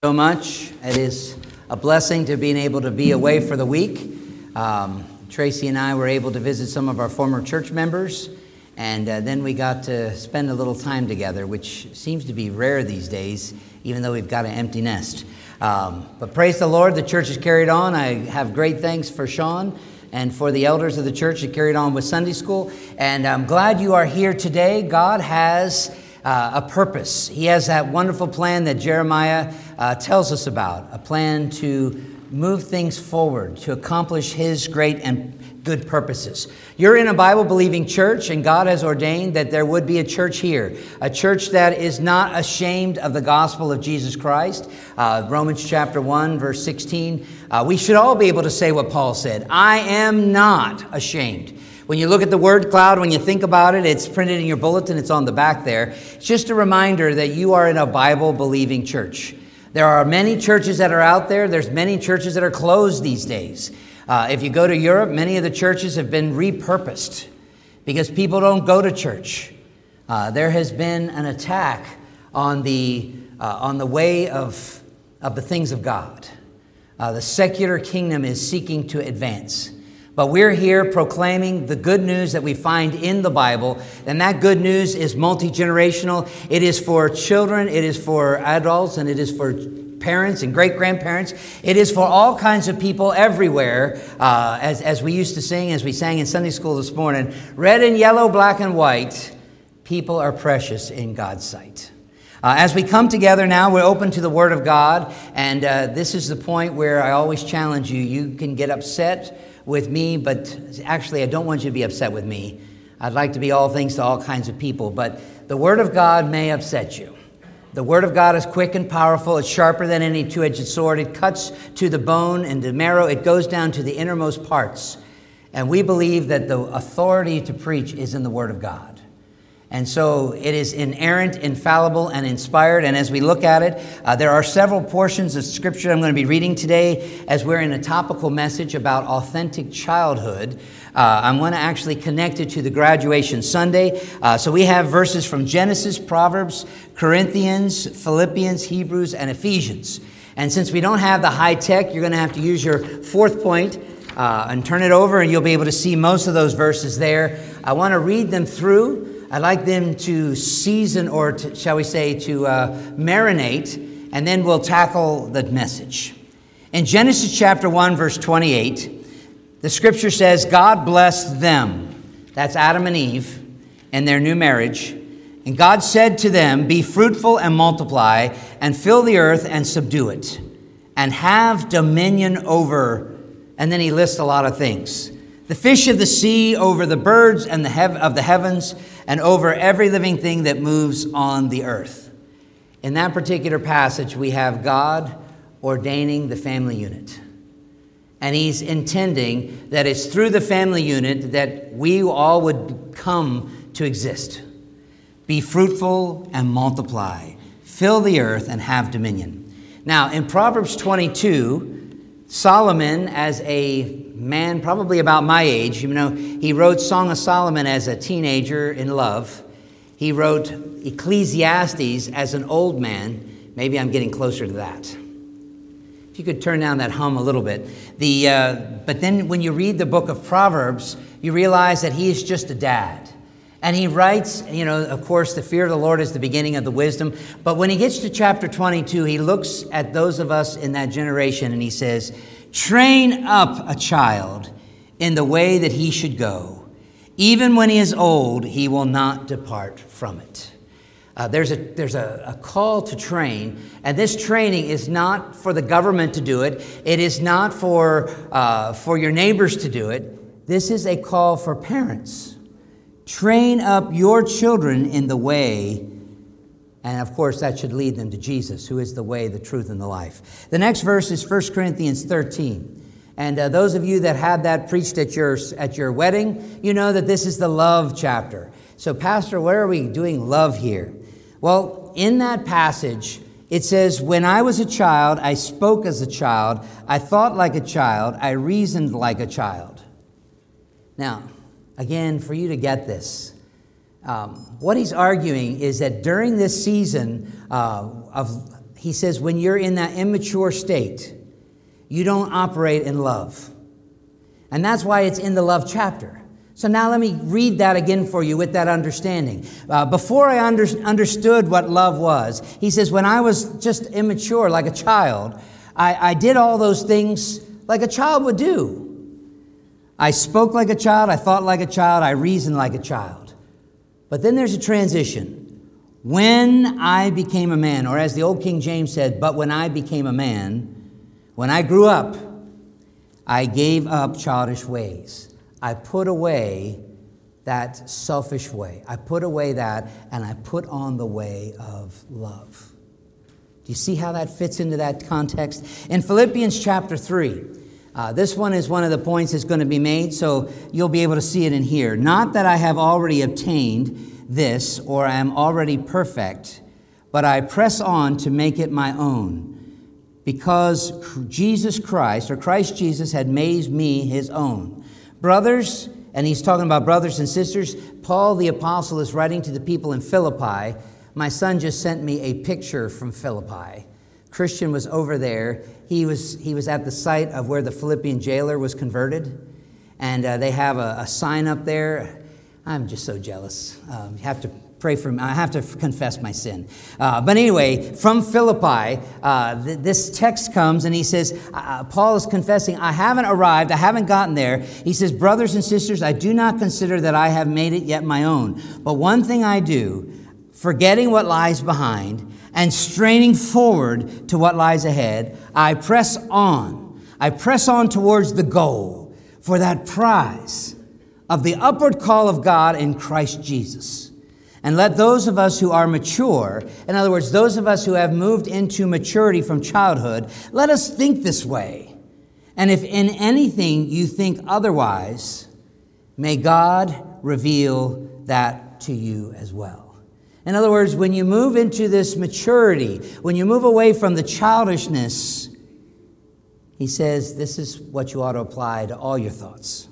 So much. It is a blessing to being able to be away for the week. Tracy and I were able to visit some of our former church members, and then we got to spend a little time together, which seems to be rare these days, even though we've got an empty nest. But praise the Lord, the church has carried on. I have great thanks for Sean and for the elders of the church that carried on with Sunday school. And I'm glad you are here today. God has a purpose. He has that wonderful plan that Jeremiah tells us about, a plan to move things forward, to accomplish His great and good purposes. You're in a Bible-believing church, and God has ordained that there would be a church here, a church that is not ashamed of the gospel of Jesus Christ. Romans chapter 1, verse 16. We should all be able to say what Paul said, I am not ashamed. When you look at the word cloud, when you think about it, it's printed in your bulletin, it's on the back there. It's just a reminder that you are in a Bible-believing church. There are many churches that are out there. There's many churches that are closed these days. If you go to Europe, many of the churches have been repurposed because people don't go to church. There has been an attack on the way of the things of God. The secular kingdom is seeking to advance. But we're here proclaiming the good news that we find in the Bible, and that good news is multi-generational. It is for children, it is for adults, and it is for parents and great-grandparents. It is for all kinds of people everywhere, as we used to sing, as we sang in Sunday school this morning, red and yellow, black and white, people are precious in God's sight. As we come together now, we're open to the Word of God, and this is the point where I always challenge you. You can get upset with me, but actually I don't want you to be upset with me. I'd like to be all things to all kinds of people, but the Word of God may upset you. The Word of God is quick and powerful. It's sharper than any two-edged sword. It cuts to the bone and the marrow. It goes down to the innermost parts. And we believe that the authority to preach is in the Word of God. And so it is inerrant, infallible, and inspired. And as we look at it, there are several portions of Scripture I'm going to be reading today as we're in a topical message about authentic childhood. I'm going to actually connect it to the graduation Sunday. So we have verses from Genesis, Proverbs, Corinthians, Philippians, Hebrews, and Ephesians. And since we don't have the high tech, you're going to have to use your fourth point and turn it over, and you'll be able to see most of those verses there. I want to read them through. I'd like them to season, or to, shall we say, to marinate, and then we'll tackle the message. In Genesis chapter 1, verse 28, the Scripture says, God blessed them, that's Adam and Eve, in their new marriage. And God said to them, be fruitful and multiply, and fill the earth and subdue it, and have dominion over, and then he lists a lot of things. The fish of the sea, over the birds and of the heavens, and over every living thing that moves on the earth. In that particular passage, we have God ordaining the family unit. And He's intending that it's through the family unit that we all would come to exist. Be fruitful and multiply. Fill the earth and have dominion. Now, in Proverbs 22, Solomon, as a man probably about my age, he wrote Song of Solomon as a teenager in love. He wrote Ecclesiastes as an old man. Maybe I'm getting closer to that. If you could turn down that hum a little bit. But then when you read the book of Proverbs, you realize that he is just a dad. And he writes, of course, the fear of the Lord is the beginning of the wisdom. But when he gets to chapter 22, he looks at those of us in that generation and he says, train up a child in the way that he should go. Even when he is old, he will not depart from it. There's a call to train, and this training is not for the government to do it. It is not for your neighbors to do it. This is a call for parents. Train up your children in the way, and of course that should lead them to Jesus, who is the way, the truth, and the life. The next verse is 1 Corinthians 13. And those of you that had that preached at your wedding, you know that this is the love chapter. So, Pastor, where are we doing love here? Well, in that passage, it says, when I was a child, I spoke as a child, I thought like a child, I reasoned like a child. Now, again, for you to get this, what he's arguing is that during this season of he says, when you're in that immature state, you don't operate in love. And that's why it's in the love chapter. So now let me read that again for you with that understanding. Before I understood what love was, he says, when I was just immature, like a child, I did all those things like a child would do. I spoke like a child, I thought like a child, I reasoned like a child. But then there's a transition. When I became a man, or as the old King James said, but when I became a man, when I grew up, I gave up childish ways. I put away that selfish way. I put away that, and I put on the way of love. Do you see how that fits into that context? In Philippians chapter 3, this one is one of the points that's going to be made, so you'll be able to see it in here. Not that I have already obtained this, or I am already perfect, but I press on to make it my own, because Jesus Christ, or Christ Jesus, had made me his own. Brothers, and he's talking about brothers and sisters, Paul the apostle is writing to the people in Philippi. My son just sent me a picture from Philippi. Christian was over there. He was at the site of where the Philippian jailer was converted, and they have a sign up there. I'm just so jealous. You have to pray for me. I have to confess my sin. But anyway, from Philippi, this text comes and he says, Paul is confessing, I haven't arrived, I haven't gotten there. He says, brothers and sisters, I do not consider that I have made it yet my own. But one thing I do, forgetting what lies behind and straining forward to what lies ahead, I press on. I press on towards the goal for that prize of the upward call of God in Christ Jesus. And let those of us who are mature, in other words, those of us who have moved into maturity from childhood, let us think this way. And if in anything you think otherwise, may God reveal that to you as well. In other words, when you move into this maturity, when you move away from the childishness, he says this is what you ought to apply to all your thoughts.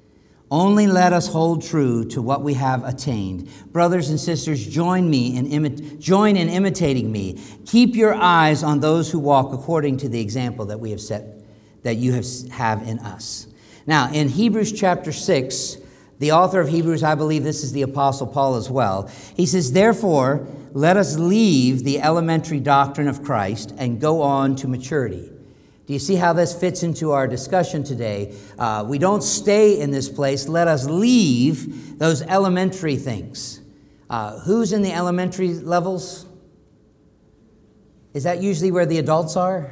Only let us hold true to what we have attained. Brothers and sisters, join in imitating me. Keep your eyes on those who walk according to the example that we have set, that you have in us. Now, in Hebrews chapter 6, the author of Hebrews, I believe this is the Apostle Paul as well, he says, therefore, let us leave the elementary doctrine of Christ and go on to maturity. Do you see how this fits into our discussion today? We don't stay in this place. Let us leave those elementary things. Who's in the elementary levels? Is that usually where the adults are?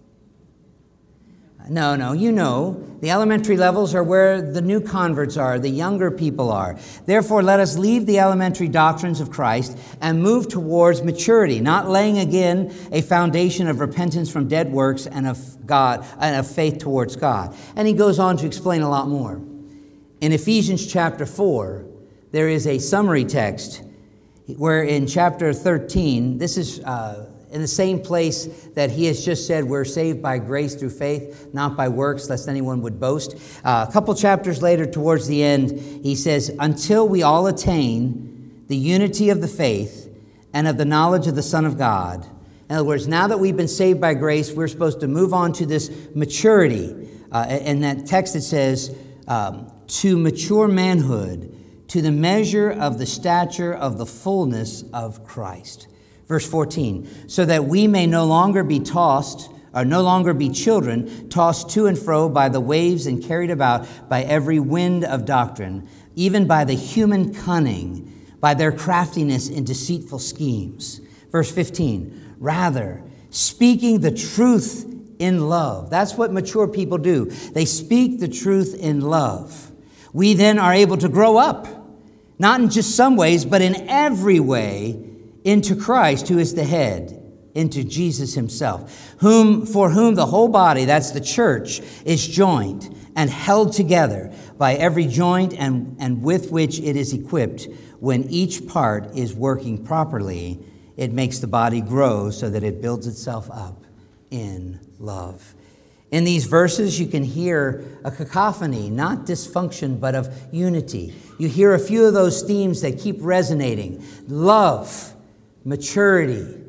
No, you know. The elementary levels are where the new converts are, the younger people are. Therefore, let us leave the elementary doctrines of Christ and move towards maturity, not laying again a foundation of repentance from dead works and of God and of faith towards God. And he goes on to explain a lot more. In Ephesians chapter 4, there is a summary text where in chapter 13, this is in the same place that he has just said we're saved by grace through faith, not by works, lest anyone would boast. A couple chapters later, towards the end, he says, until we all attain the unity of the faith and of the knowledge of the Son of God. In other words, now that we've been saved by grace, we're supposed to move on to this maturity. In that text it says, to mature manhood, to the measure of the stature of the fullness of Christ. Verse 14, so that we may no longer be children, tossed to and fro by the waves and carried about by every wind of doctrine, even by the human cunning, by their craftiness in deceitful schemes. Verse 15, rather, speaking the truth in love. That's what mature people do. They speak the truth in love. We then are able to grow up, not in just some ways, but in every way, into Christ, who is the head, into Jesus himself, for whom the whole body, that's the church, is joined and held together by every joint and with which it is equipped. When each part is working properly, it makes the body grow so that it builds itself up in love. In these verses, you can hear a cacophony, not dysfunction, but of unity. You hear a few of those themes that keep resonating. Love, maturity,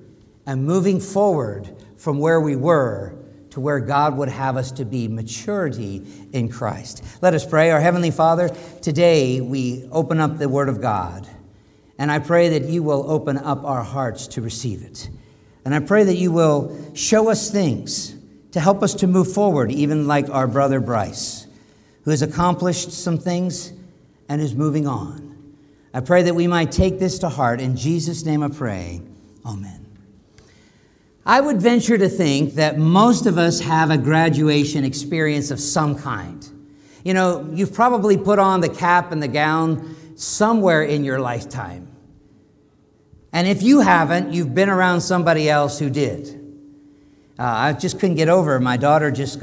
and moving forward from where we were to where God would have us to be, maturity in Christ. Let us pray. Our Heavenly Father, today we open up the Word of God, and I pray that you will open up our hearts to receive it. And I pray that you will show us things to help us to move forward, even like our brother Bryce, who has accomplished some things and is moving on. I pray that we might take this to heart. In Jesus' name I pray. Amen. I would venture to think that most of us have a graduation experience of some kind. You know, you've probably put on the cap and the gown somewhere in your lifetime. And if you haven't, you've been around somebody else who did. I just couldn't get over it. My daughter just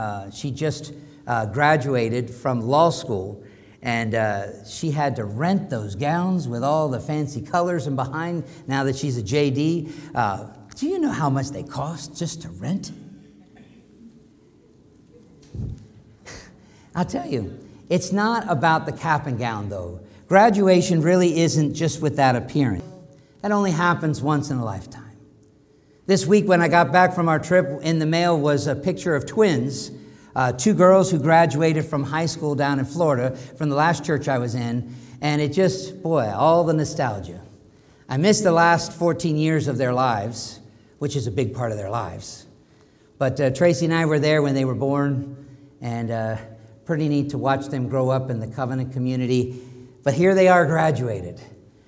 graduated from law school, and she had to rent those gowns with all the fancy colors and behind, now that she's a JD. Do you know how much they cost just to rent? I'll tell you, it's not about the cap and gown, though. Graduation really isn't just with that appearance. That only happens once in a lifetime. This week when I got back from our trip, in the mail was a picture of twins, two girls who graduated from high school down in Florida, from the last church I was in, and it just, boy, all the nostalgia. I missed the last 14 years of their lives, which is a big part of their lives. But Tracy and I were there when they were born, and pretty neat to watch them grow up in the Covenant community. But here they are, graduated.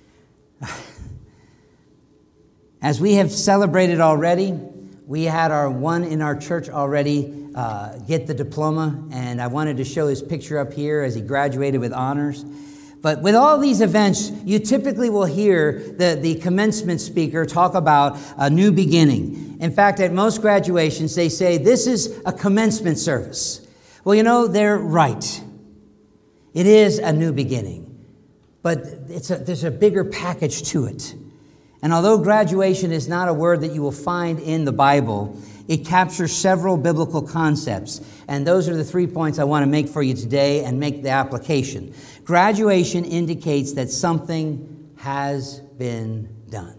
As we have celebrated already, we had our one in our church already get the diploma, and I wanted to show his picture up here as he graduated with honors. But with all these events, you typically will hear the commencement speaker talk about a new beginning. In fact, at most graduations, they say, this is a commencement service. Well, you know, they're right. It is a new beginning, but there's a bigger package to it. And although graduation is not a word that you will find in the Bible, it captures several biblical concepts. And those are the 3 points I want to make for you today and make the application. Graduation indicates that something has been done.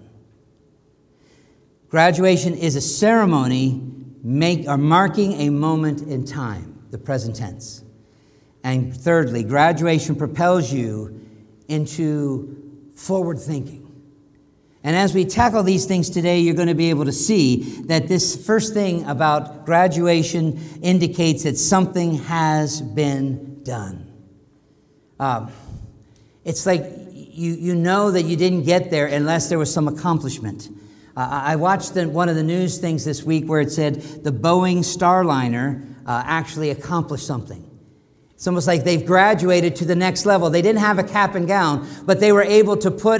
Graduation is a ceremony marking a moment in time, the present tense. And thirdly, graduation propels you into forward thinking. And as we tackle these things today, you're going to be able to see that this first thing about graduation indicates that something has been done. It's like you know that you didn't get there unless there was some accomplishment. I watched one of the news things this week where it said the Boeing Starliner actually accomplished something. It's almost like they've graduated to the next level. They didn't have a cap and gown, but they were able to put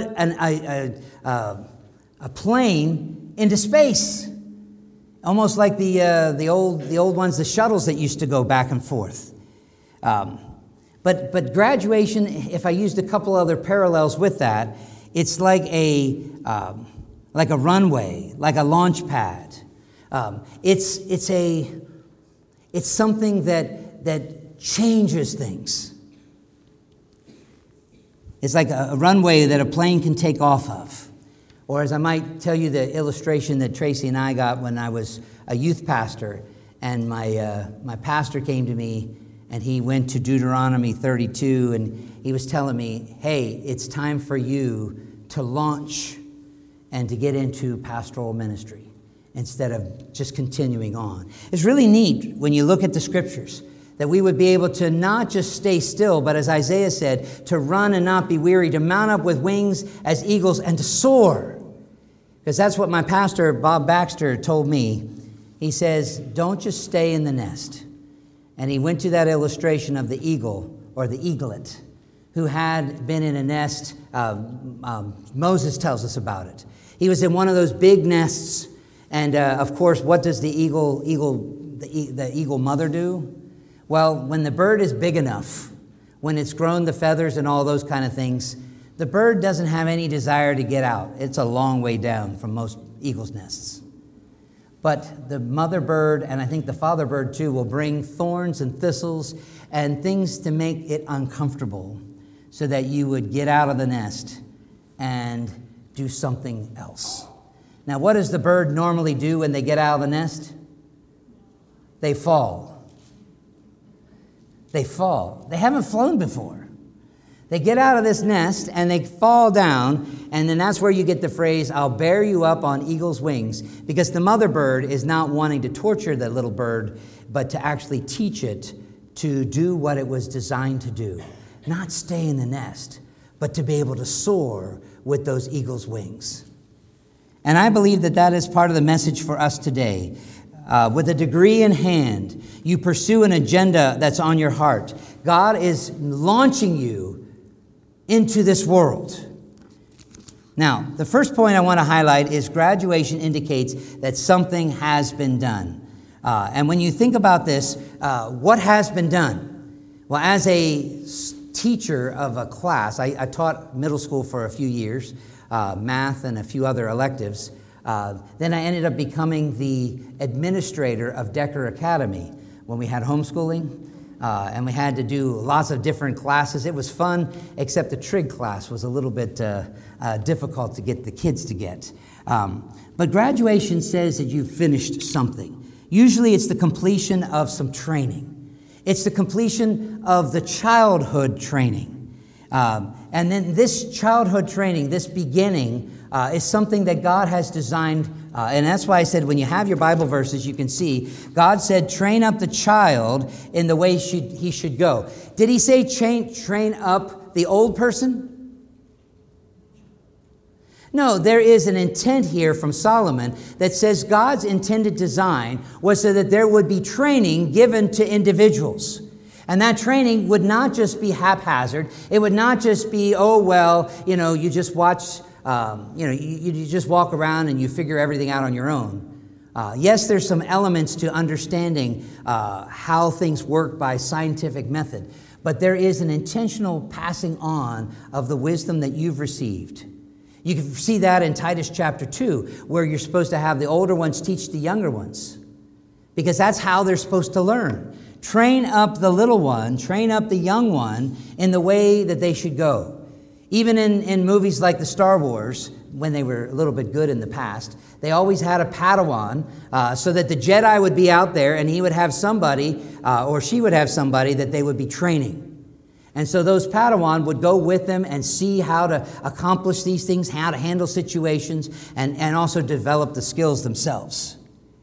a plane into space, almost like the old ones, the shuttles that used to go back and forth. But graduation, if I used a couple other parallels with that, it's like a runway, like a launch pad. It's something that changes things. It's like a runway that a plane can take off of. Or as I might tell you the illustration that Tracy and I got when I was a youth pastor, and my pastor came to me, and he went to Deuteronomy 32, and he was telling me, hey, it's time for you to launch and to get into pastoral ministry instead of just continuing on. It's really neat when you look at the scriptures, that we would be able to not just stay still, but as Isaiah said, to run and not be weary, to mount up with wings as eagles and to soar. Because that's what my pastor, Bob Baxter, told me. He says, don't just stay in the nest. And he went to that illustration of the eagle, or the eaglet, who had been in a nest. Moses tells us about it. He was in one of those big nests, and of course, what does the eagle mother do? Well, when the bird is big enough, when it's grown the feathers and all those kind of things, the bird doesn't have any desire to get out. It's a long way down from most eagles' nests. But the mother bird, and I think the father bird too, will bring thorns and thistles and things to make it uncomfortable so that you would get out of the nest and do something else. Now, what does the bird normally do when they get out of the nest? They fall. They fall. They haven't flown before. They get out of this nest and they fall down, and then that's where you get the phrase, I'll bear you up on eagle's wings, because the mother bird is not wanting to torture the little bird, but to actually teach it to do what it was designed to do. Not stay in the nest, but to be able to soar with those eagle's wings. And I believe that that is part of the message for us today. With a degree in hand, you pursue an agenda that's on your heart. God is launching you into this world. Now, the first point I want to highlight is graduation indicates that something has been done. And when you think about this, what has been done? Well, as a teacher of a class, I taught middle school for a few years, math and a few other electives. Then I ended up becoming the administrator of Decker Academy when we had homeschooling. And we had to do lots of different classes. It was fun, except the trig class was a little bit difficult to get the kids to get. But graduation says that you've finished something. Usually it's the completion of some training. It's the completion of the childhood training. And then this childhood training, this beginning, is something that God has designed. And that's why I said when you have your Bible verses, you can see God said, train up the child in the way he should go. Did he say train up the old person? No, there is an intent here from Solomon that says God's intended design was so that there would be training given to individuals. And that training would not just be haphazard. It would not just be, you just watch, you just walk around and you figure everything out on your own. Yes, there's some elements to understanding how things work by scientific method, but there is an intentional passing on of the wisdom that you've received. You can see that in Titus chapter 2, where you're supposed to have the older ones teach the younger ones, because that's how they're supposed to learn. Train up the little one, train up the young one in the way that they should go. Even in movies like the Star Wars, when they were a little bit good in the past, they always had a Padawan so that the Jedi would be out there and he would have somebody, or she would have somebody that they would be training. And so those Padawan would go with them and see how to accomplish these things, how to handle situations, and also develop the skills themselves.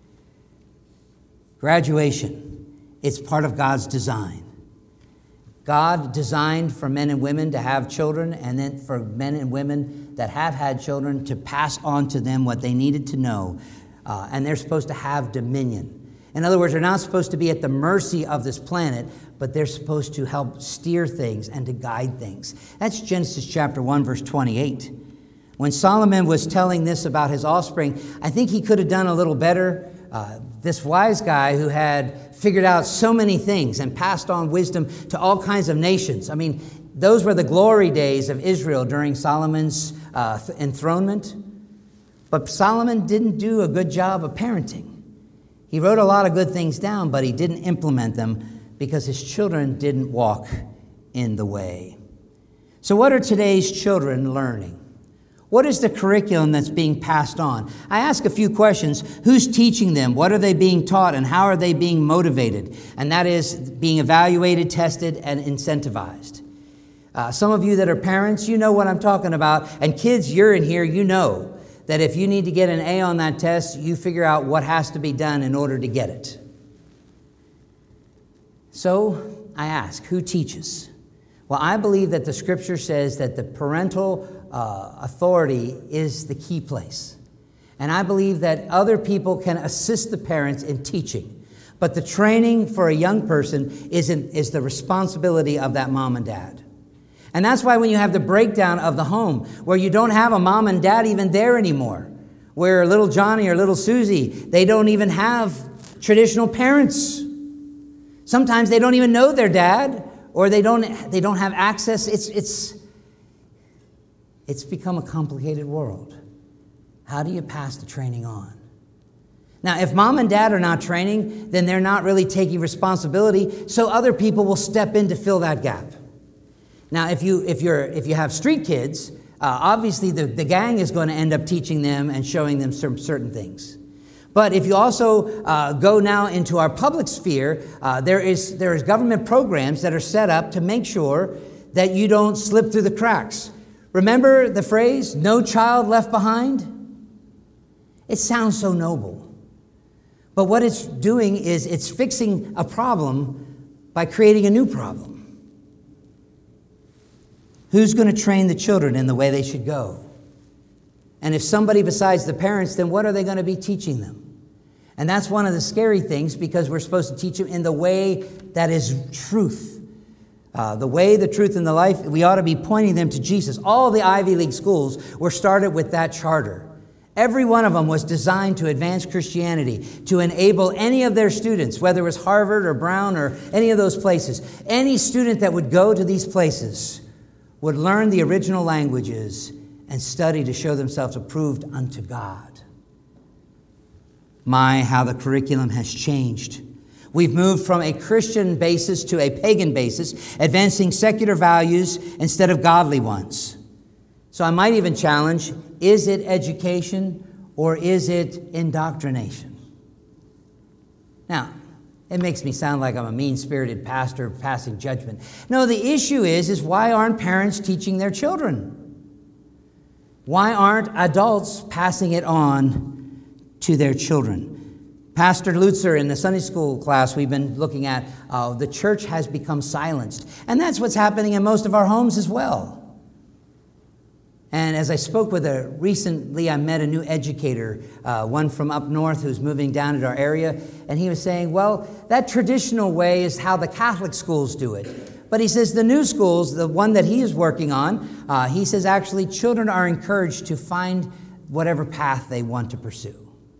Graduation, it's part of God's design. God designed for men and women to have children, and then for men and women that have had children to pass on to them what they needed to know. And they're supposed to have dominion. In other words, they're not supposed to be at the mercy of this planet, but they're supposed to help steer things and to guide things. That's Genesis chapter 1, verse 28. When Solomon was telling this about his offspring, I think he could have done a little better. This wise guy who had figured out so many things and passed on wisdom to all kinds of nations. I mean, those were the glory days of Israel during Solomon's enthronement. But Solomon didn't do a good job of parenting. He wrote a lot of good things down, but he didn't implement them because his children didn't walk in the way. So what are today's children learning? What is the curriculum that's being passed on? I ask a few questions. Who's teaching them? What are they being taught? And how are they being motivated? And that is being evaluated, tested, and incentivized. Some of you that are parents, you know what I'm talking about. And kids, you're in here, you know that if you need to get an A on that test, you figure out what has to be done in order to get it. So I ask, who teaches? Well, I believe that the scripture says that the parental authority is the key place. And I believe that other people can assist the parents in teaching. But the training for a young person is the responsibility of that mom and dad. And that's why when you have the breakdown of the home, where you don't have a mom and dad even there anymore, where little Johnny or little Susie, they don't even have traditional parents. Sometimes they don't even know their dad, or they don't have access. It's become a complicated world. How do you pass the training on? Now, if mom and dad are not training, then they're not really taking responsibility, so other people will step in to fill that gap. Now, if you have street kids, Obviously, the gang is going to end up teaching them and showing them some certain things. But if you also go now into our public sphere, there is government programs that are set up to make sure that you don't slip through the cracks. Remember the phrase, "No child left behind"? It sounds so noble. But what it's doing is it's fixing a problem by creating a new problem. Who's going to train the children in the way they should go? And if somebody besides the parents, then what are they going to be teaching them? And that's one of the scary things, because we're supposed to teach them in the way that is truth. The way, the truth, and the life. We ought to be pointing them to Jesus. All the Ivy League schools were started with that charter. Every one of them was designed to advance Christianity, to enable any of their students, whether it was Harvard or Brown or any of those places, any student that would go to these places would learn the original languages and study to show themselves approved unto God. My, how the curriculum has changed. We've moved from a Christian basis to a pagan basis, advancing secular values instead of godly ones. So I might even challenge, is it education or is it indoctrination? Now, it makes me sound like I'm a mean-spirited pastor passing judgment. No, the issue is why aren't parents teaching their children? Why aren't adults passing it on to their children? Pastor Lutzer, in the Sunday school class we've been looking at, the church has become silenced. And that's what's happening in most of our homes as well. And as I spoke with recently I met a new educator, one from up north who's moving down to our area, and he was saying, well, that traditional way is how the Catholic schools do it. But he says the new schools, the one that he is working on, he says actually children are encouraged to find whatever path they want to pursue.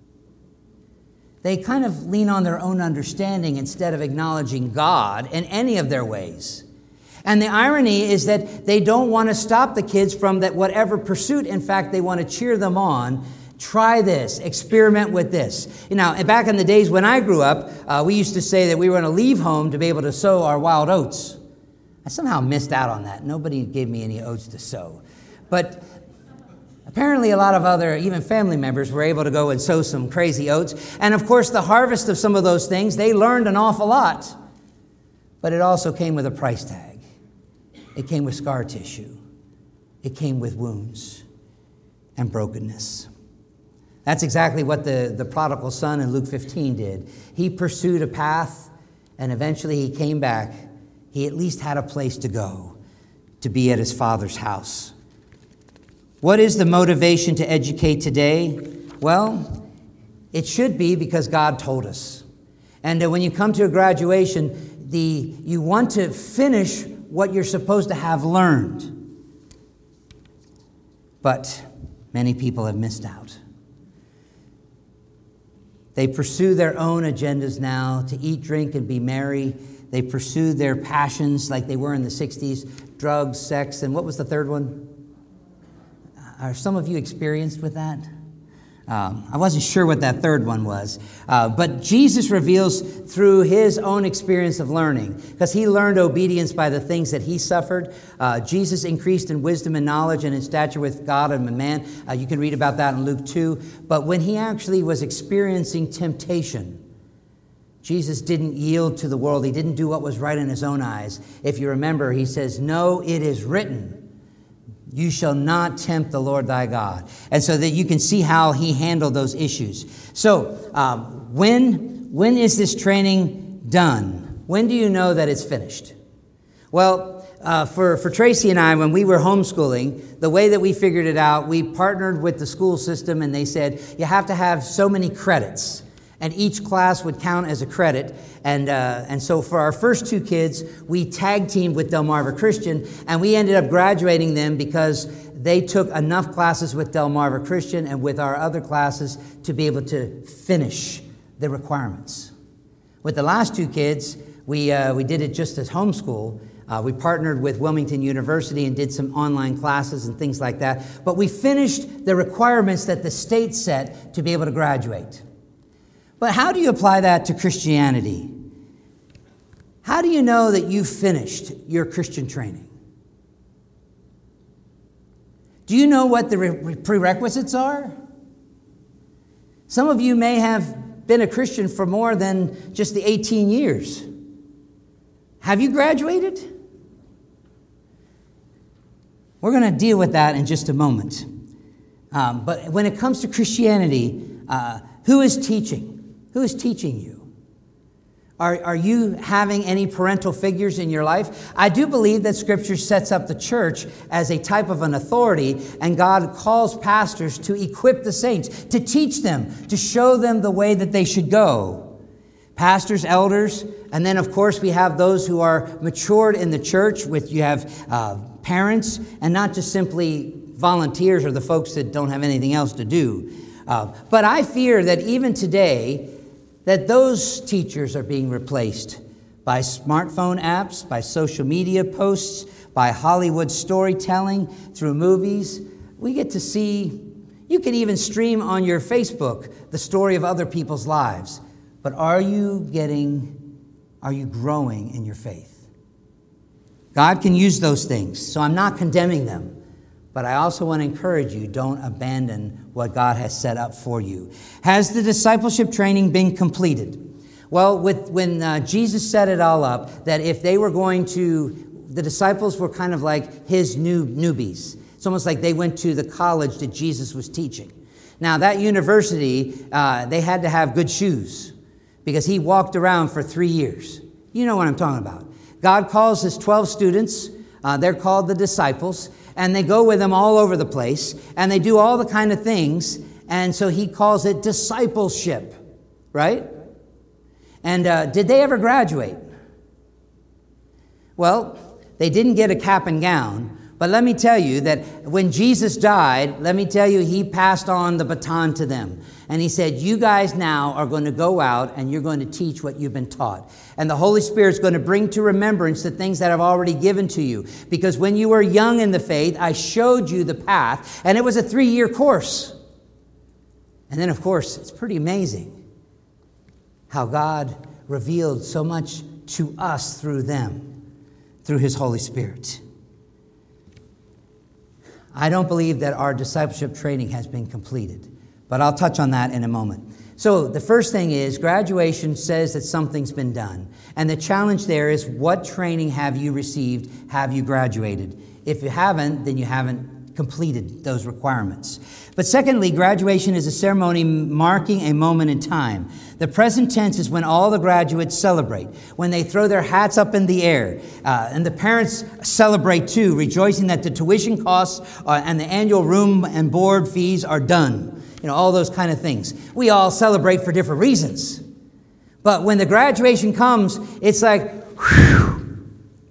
They kind of lean on their own understanding instead of acknowledging God in any of their ways. And the irony is that they don't want to stop the kids from that whatever pursuit. In fact, they want to cheer them on. Try this, experiment with this. You know, back in the days when I grew up, we used to say that we were going to leave home to be able to sow our wild oats. I somehow missed out on that. Nobody gave me any oats to sow. But apparently a lot of other, even family members, were able to go and sow some crazy oats. And of course, the harvest of some of those things, they learned an awful lot. But it also came with a price tag. It came with scar tissue. It came with wounds and brokenness. That's exactly what the prodigal son in Luke 15 did. He pursued a path, and eventually he came back. He at least had a place to go, to be at his father's house. What is the motivation to educate today? Well, it should be because God told us. And when you come to a graduation, you want to finish what you're supposed to have learned. But many people have missed out. They pursue their own agendas now to eat, drink, and be merry. They pursue their passions like they were in the 60s, drugs, sex, and what was the third one? Are some of you experienced with that? I wasn't sure what that third one was. But Jesus reveals through his own experience of learning, because he learned obedience by the things that he suffered. Jesus increased in wisdom and knowledge and in stature with God and man. You can read about that in Luke 2. But when he actually was experiencing temptation, Jesus didn't yield to the world. He didn't do what was right in his own eyes. If you remember, he says, "No, it is written, you shall not tempt the Lord thy God." And so that you can see how he handled those issues. So when is this training done? When do you know that it's finished? Well, for Tracy and I, when we were homeschooling, the way that we figured it out, we partnered with the school system, and they said, you have to have so many credits. And each class would count as a credit. And so for our first two kids, we tag teamed with Delmarva Christian, and we ended up graduating them because they took enough classes with Delmarva Christian and with our other classes to be able to finish the requirements. With the last two kids, we did it just as homeschool. We partnered with Wilmington University and did some online classes and things like that. But we finished the requirements that the state set to be able to graduate. But how do you apply that to Christianity? How do you know that you've finished your Christian training? Do you know what the prerequisites are? Some of you may have been a Christian for more than just the 18 years. Have you graduated? We're going to deal with that in just a moment. But when it comes to Christianity, who is teaching? Who is teaching you? Are you having any parental figures in your life? I do believe that Scripture sets up the church as a type of an authority, and God calls pastors to equip the saints, to teach them, to show them the way that they should go. Pastors, elders, and then of course we have those who are matured in the church. You have parents, and not just simply volunteers or the folks that don't have anything else to do. But I fear that even today, that those teachers are being replaced by smartphone apps, by social media posts, by Hollywood storytelling through movies. We get to see, you can even stream on your Facebook the story of other people's lives. But are you growing in your faith? God can use those things, so I'm not condemning them. But I also want to encourage you, don't abandon what God has set up for you. Has the discipleship training been completed? Well, when Jesus set it all up, that if they were going to, the disciples were kind of like his newbies. It's almost like they went to the college that Jesus was teaching. Now, that university, they had to have good shoes because he walked around for 3 years. You know what I'm talking about. God calls his 12 students. They're called the disciples. And they go with him all over the place, and they do all the kind of things, and so he calls it discipleship, right? And did they ever graduate? Well, they didn't get a cap and gown, but let me tell you that when Jesus died, he passed on the baton to them. And he said, you guys now are going to go out and you're going to teach what you've been taught. And the Holy Spirit's going to bring to remembrance the things that I've already given to you. Because when you were young in the faith, I showed you the path, and it was a 3-year course. And then, of course, it's pretty amazing how God revealed so much to us through them, through his Holy Spirit. I don't believe that our discipleship training has been completed. But I'll touch on that in a moment. So the first thing is graduation says that something's been done. And the challenge there is, what training have you received? Have you graduated? If you haven't, then you haven't completed those requirements. But secondly, graduation is a ceremony marking a moment in time. The present tense is when all the graduates celebrate, when they throw their hats up in the air. And the parents celebrate too, rejoicing that the tuition costs and the annual room and board fees are done. You know, all those kind of things. We all celebrate for different reasons. But when the graduation comes, it's like, whew.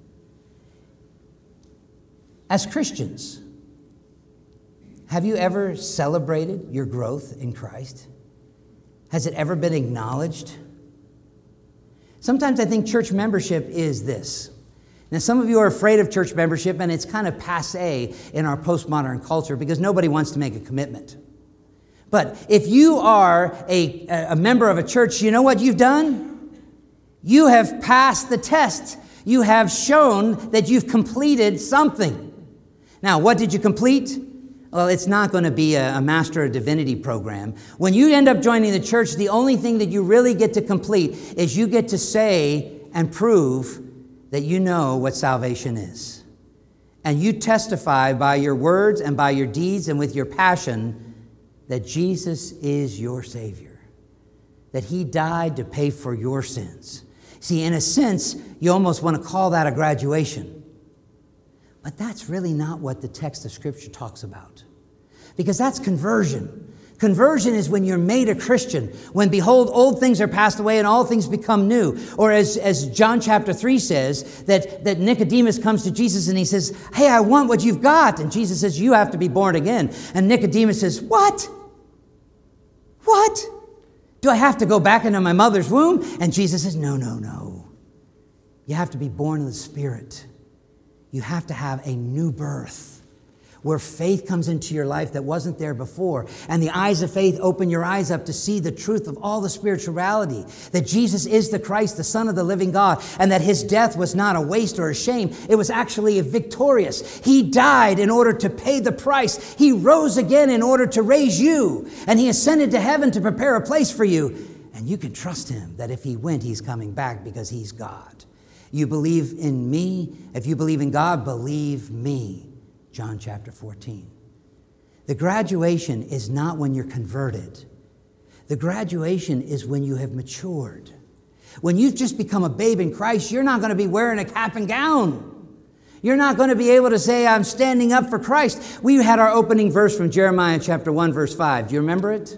As Christians, have you ever celebrated your growth in Christ? Has it ever been acknowledged? Sometimes I think church membership is this. Now, some of you are afraid of church membership, and it's kind of passé in our postmodern culture because nobody wants to make a commitment. But if you are a member of a church, you know what you've done? You have passed the test. You have shown that you've completed something. Now, what did you complete? Well, it's not going to be a Master of Divinity program. When you end up joining the church, the only thing that you really get to complete is you get to say and prove that you know what salvation is. And you testify by your words and by your deeds and with your passion that Jesus is your Savior, that he died to pay for your sins. See, in a sense, you almost want to call that a graduation. But that's really not what the text of Scripture talks about. Because that's conversion. Conversion is when you're made a Christian, when, behold, old things are passed away and all things become new. Or as John chapter 3 says, that Nicodemus comes to Jesus and he says, hey, I want what you've got. And Jesus says, you have to be born again. And Nicodemus says, what? What? Do I have to go back into my mother's womb? And Jesus says, no. You have to be born of the Spirit. You have to have a new birth. where faith comes into your life that wasn't there before. And the eyes of faith open your eyes up to see the truth of all the spirituality, that Jesus is the Christ, the Son of the living God, and that his death was not a waste or a shame. It was actually a victorious. He died in order to pay the price. He rose again in order to raise you. And he ascended to heaven to prepare a place for you. And you can trust him that if he went, he's coming back because he's God. You believe in me. If you believe in God, believe me. John chapter 14. The graduation is not when you're converted. The graduation is when you have matured. When you've just become a babe in Christ, you're not going to be wearing a cap and gown. You're not going to be able to say, I'm standing up for Christ. We had our opening verse from Jeremiah chapter 1, verse 5. Do you remember it?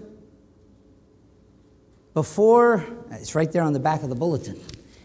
It's right there on the back of the bulletin.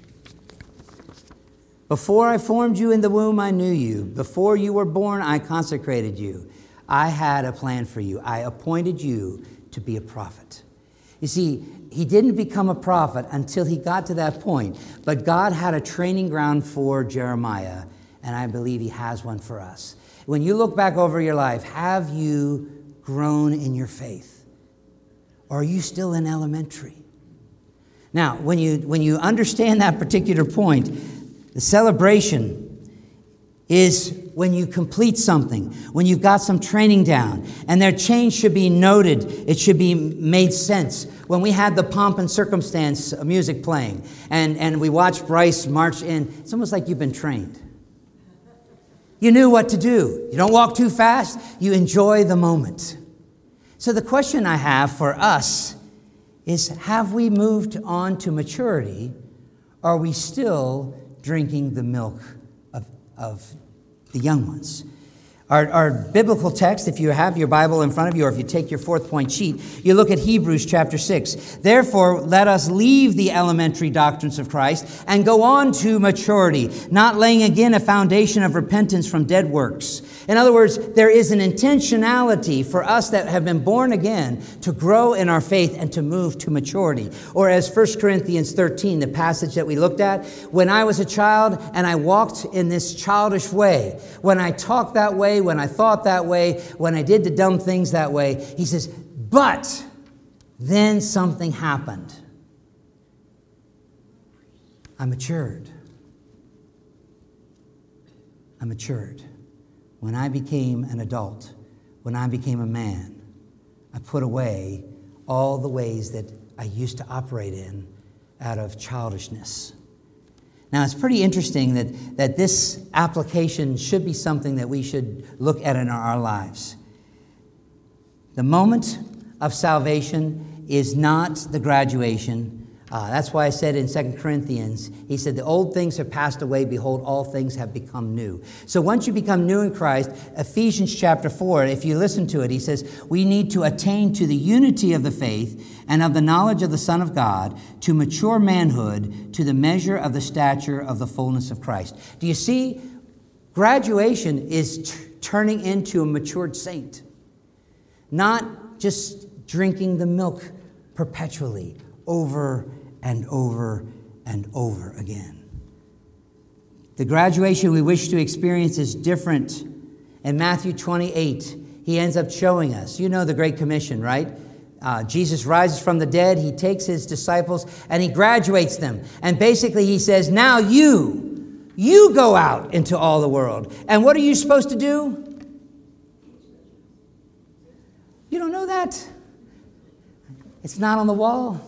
Before I formed you in the womb, I knew you. Before you were born, I consecrated you. I had a plan for you. I appointed you to be a prophet. You see, he didn't become a prophet until he got to that point. But God had a training ground for Jeremiah, and I believe he has one for us. When you look back over your life, have you grown in your faith? Or are you still in elementary? Now, when you understand that particular point, the celebration is when you complete something, when you've got some training down, and their change should be noted. It should be made sense. When we had the pomp and circumstance music playing, and we watched Bryce march in, it's almost like you've been trained. You knew what to do. You don't walk too fast. You enjoy the moment. So the question I have for us is, have we moved on to maturity? Or are we still drinking the milk of the young ones? Our biblical text, if you have your Bible in front of you, or if you take your 4th-point sheet, you look at Hebrews chapter 6. Therefore, let us leave the elementary doctrines of Christ and go on to maturity, not laying again a foundation of repentance from dead works. In other words, there is an intentionality for us that have been born again to grow in our faith and to move to maturity. Or as 1 Corinthians 13, the passage that we looked at, when I was a child and I walked in this childish way, when I talked that way, when I thought that way, when I did the dumb things that way, he says, but then something happened. I matured. When I became an adult, when I became a man, I put away all the ways that I used to operate in out of childishness. Now, it's pretty interesting that this application should be something that we should look at in our lives. The moment of salvation is not the graduation. That's why I said in 2 Corinthians, he said, the old things have passed away. Behold, all things have become new. So once you become new in Christ, Ephesians chapter 4, if you listen to it, he says, we need to attain to the unity of the faith and of the knowledge of the Son of God, to mature manhood, to the measure of the stature of the fullness of Christ. Do you see? Graduation is turning into a matured saint. Not just drinking the milk perpetually, over and over and over again. The graduation we wish to experience is different. In Matthew 28, he ends up showing us. You know the Great Commission, right? Jesus rises from the dead. He takes his disciples and he graduates them. And basically he says, now you go out into all the world. And what are you supposed to do? You don't know that? It's not on the wall.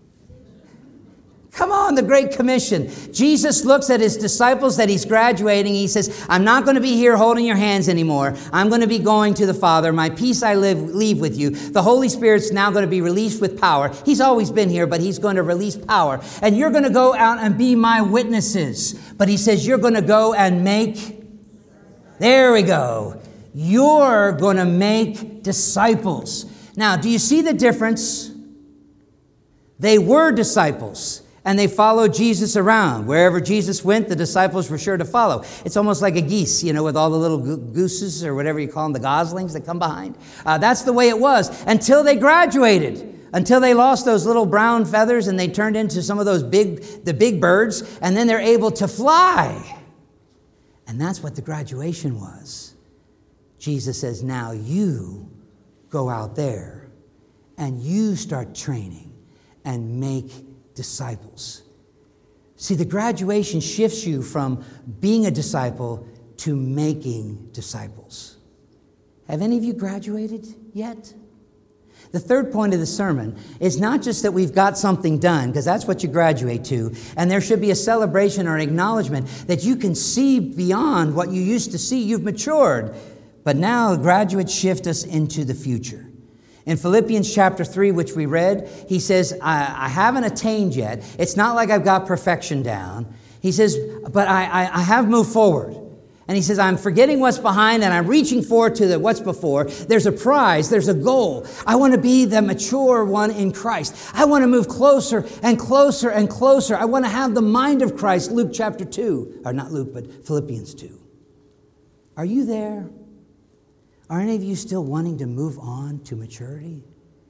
Come on, the Great Commission. Jesus looks at his disciples that he's graduating. He says, I'm not going to be here holding your hands anymore. I'm going to be going to the Father. My peace I leave with you. The Holy Spirit's now going to be released with power. He's always been here, but he's going to release power. And you're going to go out and be my witnesses. But he says, you're going to go and make... There we go. You're going to make disciples. Now, do you see the difference? They were disciples. And they followed Jesus around. Wherever Jesus went, the disciples were sure to follow. It's almost like a geese, with all the little gooses or whatever you call them, the goslings that come behind. That's the way it was until they graduated, until they lost those little brown feathers and they turned into some of those the big birds, and then they're able to fly. And that's what the graduation was. Jesus says, now you go out there and you start training and make disciples. See, the graduation shifts you from being a disciple to making disciples. Have any of you graduated yet? The third point of the sermon is not just that we've got something done, because that's what you graduate to, and there should be a celebration or an acknowledgement that you can see beyond what you used to see. You've matured. But now graduates shift us into the future. In Philippians chapter 3, which we read, he says, I haven't attained yet. It's not like I've got perfection down. He says, but I have moved forward. And he says, I'm forgetting what's behind and I'm reaching forward to what's before. There's a prize. There's a goal. I want to be the mature one in Christ. I want to move closer and closer and closer. I want to have the mind of Christ. Luke chapter 2. Or not Luke, but Philippians 2. Are you there? Are any of you still wanting to move on to maturity?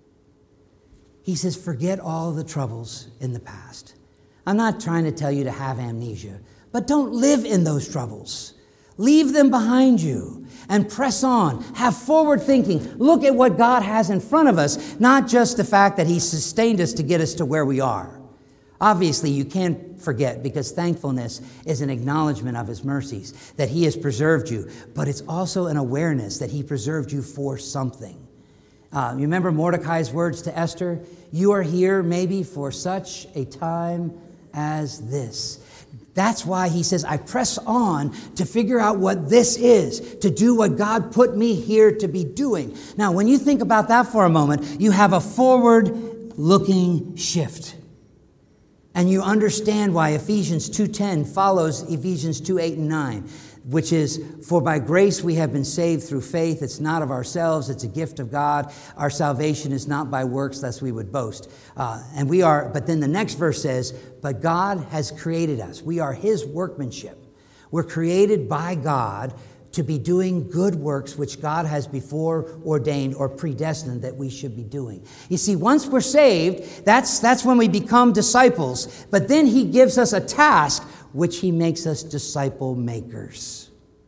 He says, forget all the troubles in the past. I'm not trying to tell you to have amnesia, but don't live in those troubles. Leave them behind you and press on. Have forward thinking. Look at what God has in front of us, not just the fact that He sustained us to get us to where we are. Obviously, you can't forget, because thankfulness is an acknowledgement of His mercies, that He has preserved you. But it's also an awareness that He preserved you for something. You remember Mordecai's words to Esther? You are here maybe for such a time as this. That's why he says, I press on to figure out what this is, to do what God put me here to be doing. Now, when you think about that for a moment, you have a forward-looking shift. And you understand why Ephesians 2:10 follows Ephesians 2:8 and 9, which is, for by grace we have been saved through faith. It's not of ourselves, it's a gift of God. Our salvation is not by works, lest we would boast. But then the next verse says, but God has created us. We are His workmanship. We're created by God to be doing good works which God has before ordained or predestined that we should be doing. You see, once we're saved, that's when we become disciples. But then He gives us a task, which He makes us disciple makers.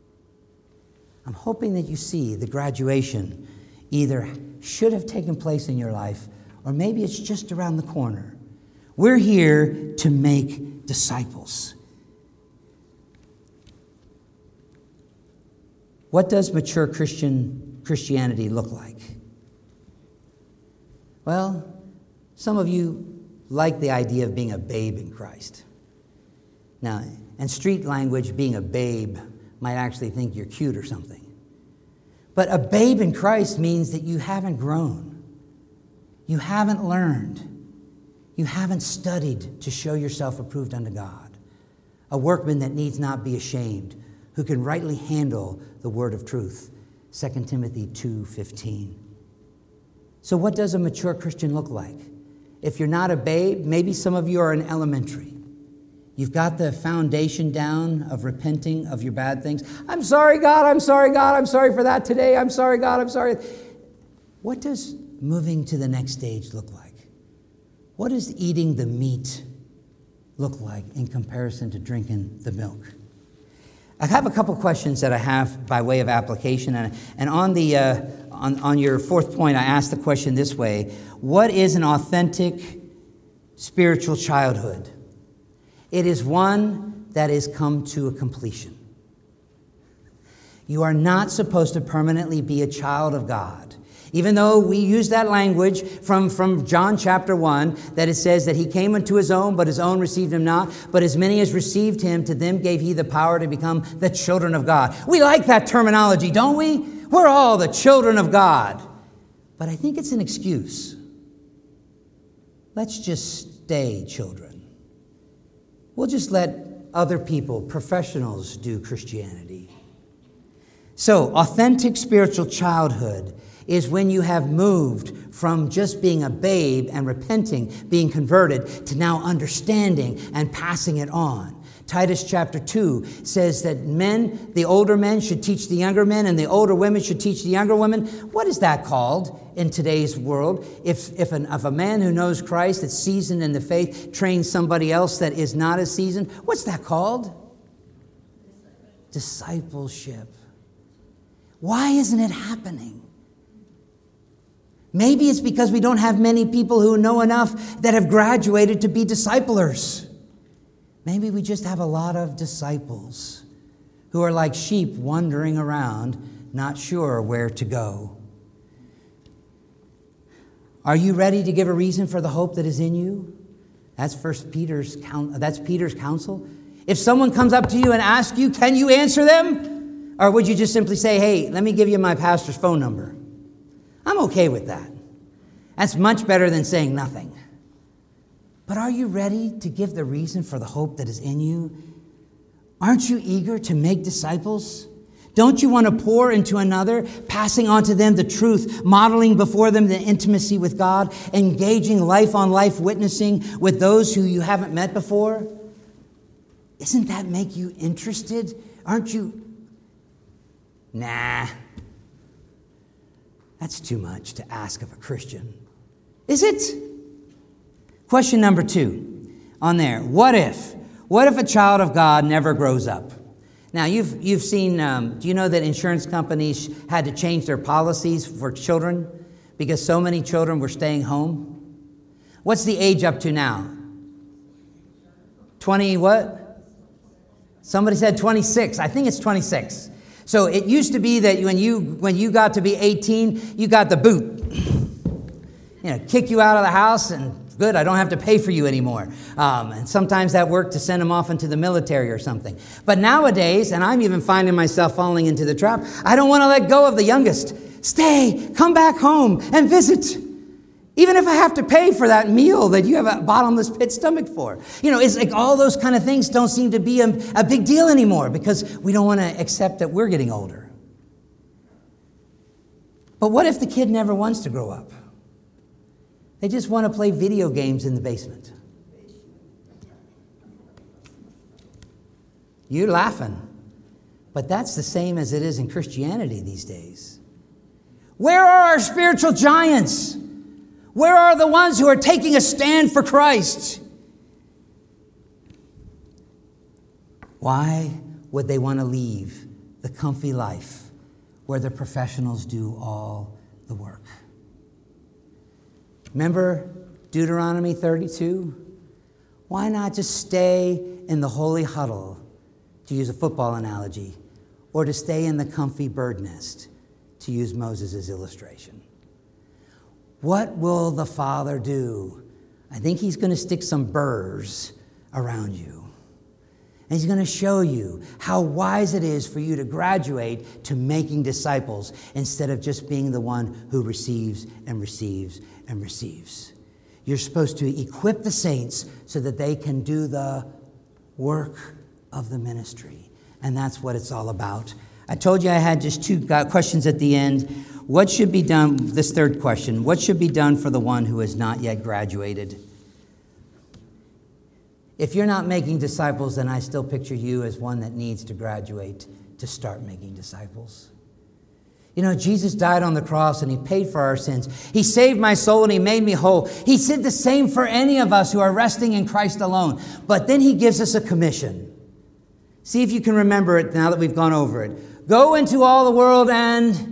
I'm hoping that you see the graduation either should have taken place in your life, or maybe it's just around the corner. We're here to make disciples. What does mature Christianity look like? Well, some of you like the idea of being a babe in Christ. Now, in street language, being a babe might actually think you're cute or something. But a babe in Christ means that you haven't grown. You haven't learned. You haven't studied to show yourself approved unto God. A workman that needs not be ashamed, who can rightly handle the word of truth. 2 Timothy 2:15. So what does a mature Christian look like? If you're not a babe, maybe some of you are in elementary. You've got the foundation down of repenting of your bad things. I'm sorry, God, I'm sorry, God, I'm sorry for that today. I'm sorry, God, I'm sorry. What does moving to the next stage look like? What does eating the meat look like in comparison to drinking the milk? I have a couple questions that I have by way of application. And on your fourth point, I asked the question this way: what is an authentic spiritual childhood? It is one that has come to a completion. You are not supposed to permanently be a child of God. Even though we use that language from John chapter 1, that it says that He came unto His own, but His own received Him not. But as many as received Him, to them gave He the power to become the children of God. We like that terminology, don't we? We're all the children of God. But I think it's an excuse. Let's just stay children. We'll just let other people, professionals, do Christianity. So, authentic spiritual childhood is when you have moved from just being a babe and repenting, being converted, to now understanding and passing it on. Titus chapter 2 says that men, the older men, should teach the younger men, and the older women should teach the younger women. What is that called in today's world? If a man who knows Christ, that's seasoned in the faith, trains somebody else that is not as seasoned, what's that called? Discipleship. Why isn't it happening? Maybe it's because we don't have many people who know enough that have graduated to be disciplers. Maybe we just have a lot of disciples who are like sheep wandering around, not sure where to go. Are you ready to give a reason for the hope that is in you? That's Peter's counsel. If someone comes up to you and asks you, can you answer them? Or would you just simply say, hey, let me give you my pastor's phone number? I'm okay with that. That's much better than saying nothing. But are you ready to give the reason for the hope that is in you? Aren't you eager to make disciples? Don't you want to pour into another, passing on to them the truth, modeling before them the intimacy with God, engaging life-on-life witnessing with those who you haven't met before? Doesn't that make you interested? Aren't you? Nah. That's too much to ask of a Christian. Is it? Question number 2 on there. What if? What if a child of God never grows up? Now, you've seen, do you know that insurance companies had to change their policies for children because so many children were staying home? What's the age up to now? 20 what? Somebody said 26. I think it's 26. So it used to be that when you got to be 18, you got the boot. Kick you out of the house and good, I don't have to pay for you anymore. And sometimes that worked to send them off into the military or something. But nowadays, and I'm even finding myself falling into the trap, I don't want to let go of the youngest. Stay, come back home and visit. Even if I have to pay for that meal that you have a bottomless pit stomach for. It's like all those kind of things don't seem to be a big deal anymore because we don't want to accept that we're getting older. But what if the kid never wants to grow up? They just want to play video games in the basement. You're laughing, but that's the same as it is in Christianity these days. Where are our spiritual giants? Where are the ones who are taking a stand for Christ? Why would they want to leave the comfy life where the professionals do all the work? Remember Deuteronomy 32? Why not just stay in the holy huddle, to use a football analogy, or to stay in the comfy bird nest, to use Moses' illustration? What will the Father do? I think he's going to stick some burrs around you. And he's going to show you how wise it is for you to graduate to making disciples instead of just being the one who receives and receives and receives. You're supposed to equip the saints so that they can do the work of the ministry. And that's what it's all about. I told you I had just 2 questions at the end. What should be done, this third question, what should be done for the one who has not yet graduated? If you're not making disciples, then I still picture you as one that needs to graduate to start making disciples. Jesus died on the cross and he paid for our sins. He saved my soul and he made me whole. He did the same for any of us who are resting in Christ alone. But then he gives us a commission. See if you can remember it now that we've gone over it. Go into all the world and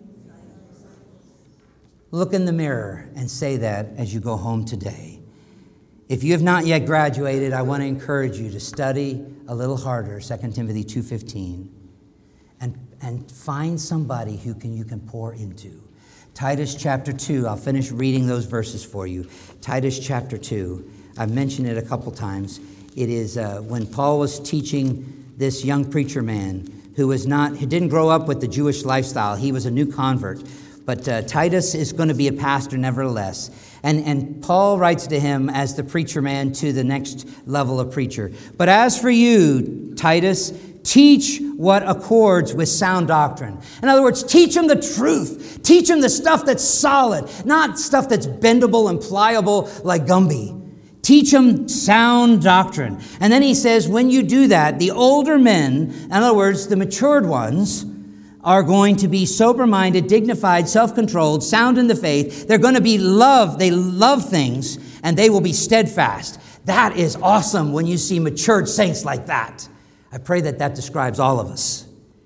look in the mirror and say that as you go home today. If you have not yet graduated, I want to encourage you to study a little harder, 2 Timothy 2:15, and find somebody who you can pour into. Titus chapter 2, I'll finish reading those verses for you. Titus chapter 2, I've mentioned it a couple times. It is when Paul was teaching this young preacher man who didn't grow up with the Jewish lifestyle. He was a new convert. But Titus is going to be a pastor nevertheless. And Paul writes to him as the preacher man to the next level of preacher. But as for you, Titus, teach what accords with sound doctrine. In other words, teach them the truth. Teach them the stuff that's solid, not stuff that's bendable and pliable like Gumby. Teach them sound doctrine. And then he says, when you do that, the older men, in other words, the matured ones, are going to be sober-minded, dignified, self-controlled, sound in the faith. They're going to be they love things, and they will be steadfast. That is awesome when you see matured saints like that. I pray that describes all of us.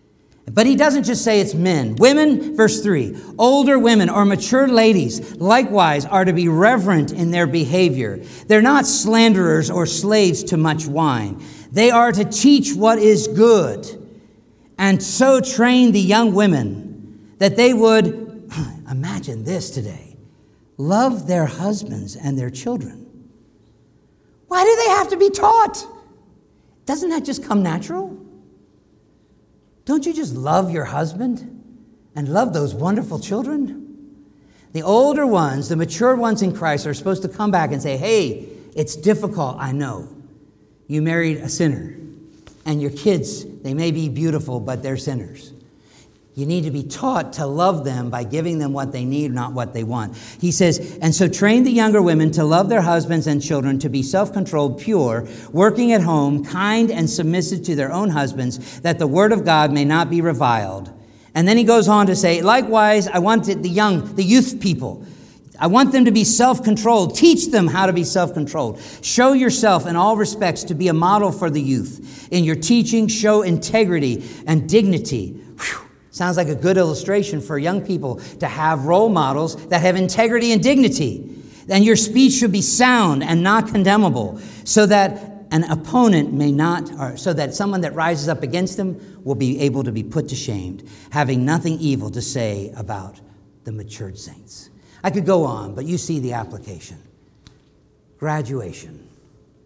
But he doesn't just say it's men. Women, verse 3, older women or mature ladies likewise are to be reverent in their behavior. They're not slanderers or slaves to much wine. They are to teach what is good, and so train the young women that they would, imagine this today, love their husbands and their children. Why do they have to be taught? Doesn't that just come natural? Don't you just love your husband and love those wonderful children? The older ones, the mature ones in Christ, are supposed to come back and say, hey, it's difficult, I know. You married a sinner, and your kids, they may be beautiful, but they're sinners. You need to be taught to love them by giving them what they need, not what they want. He says, and so train the younger women to love their husbands and children, to be self-controlled, pure, working at home, kind and submissive to their own husbands, that the word of God may not be reviled. And then he goes on to say, likewise, I want the youth people. I want them to be self-controlled. Teach them how to be self-controlled. Show yourself in all respects to be a model for the youth. In your teaching, show integrity and dignity. Whew. Sounds like a good illustration for young people to have role models that have integrity and dignity. And your speech should be sound and not condemnable, so that an opponent may not, or so that someone that rises up against them will be able to be put to shame, having nothing evil to say about the matured saints. I could go on, but you see the application. Graduation.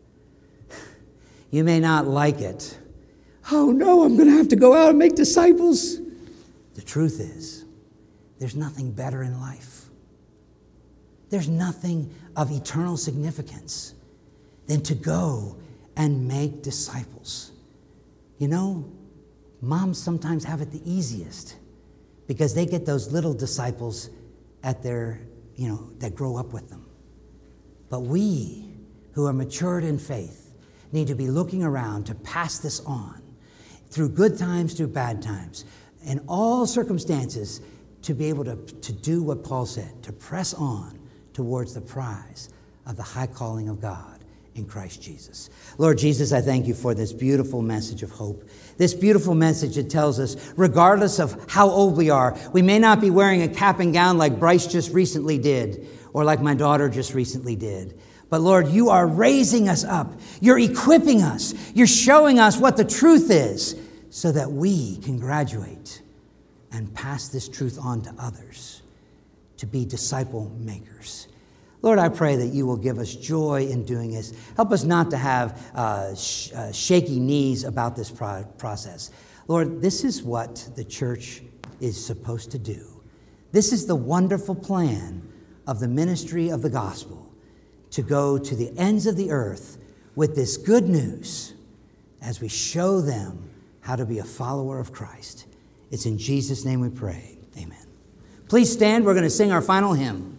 You may not like it. Oh no, I'm going to have to go out and make disciples. The truth is, there's nothing better in life. There's nothing of eternal significance than to go and make disciples. You know, moms sometimes have it the easiest because they get those little disciples at their, that grow up with them. But we who are matured in faith need to be looking around to pass this on through good times, through bad times, in all circumstances, to be able to do what Paul said, to press on towards the prize of the high calling of God in Christ Jesus. Lord Jesus, I thank you for this beautiful message of hope. This beautiful message that tells us, regardless of how old we are, we may not be wearing a cap and gown like Bryce just recently did, or like my daughter just recently did. But Lord, you are raising us up. You're equipping us. You're showing us what the truth is so that we can graduate and pass this truth on to others to be disciple makers. Lord, I pray that you will give us joy in doing this. Help us not to have shaky knees about this process. Lord, this is what the church is supposed to do. This is the wonderful plan of the ministry of the gospel, to go to the ends of the earth with this good news as we show them how to be a follower of Christ. It's in Jesus' name we pray. Amen. Please stand. We're going to sing our final hymn.